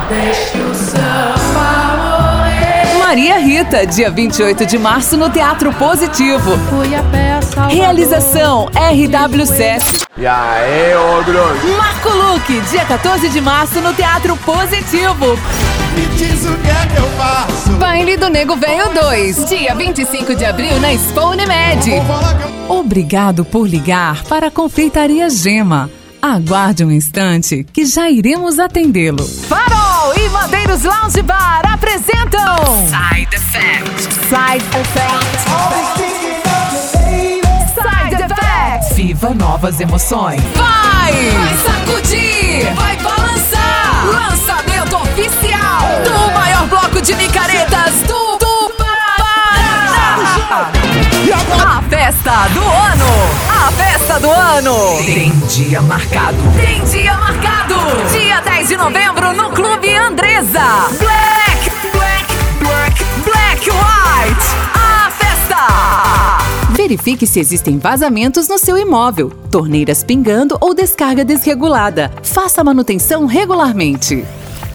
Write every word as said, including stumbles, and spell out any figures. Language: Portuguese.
Deixa o samba morrer. Maria Rita, dia vinte e oito de março no Teatro Positivo. Fui a pé, Salvador. Realização R W S E S. E aí, ogros? Marco Luque, dia quatorze de março no Teatro Positivo. Me diz o que é que eu faço. Baile do Nego Velho dois, dia vinte e cinco de abril na Expo Unimed. Vou falar que eu... Obrigado por ligar para a Confeitaria Gema. Aguarde um instante que já iremos atendê-lo. Farol e Madeiros Lounge Bar apresentam Side Effect. Side Effect. Side Effect. Viva novas emoções. Vai! Vai sacudir! Vai balançar! Lançamento oficial do maior bloco de micaretas do, do Paraná! A festa do ano! A festa do ano! Tem dia marcado! Tem dia marcado! Dia dez de novembro no Clube Andresa! Black, black, black, black, white! A festa! Verifique se existem vazamentos no seu imóvel, torneiras pingando ou descarga desregulada. Faça a manutenção regularmente.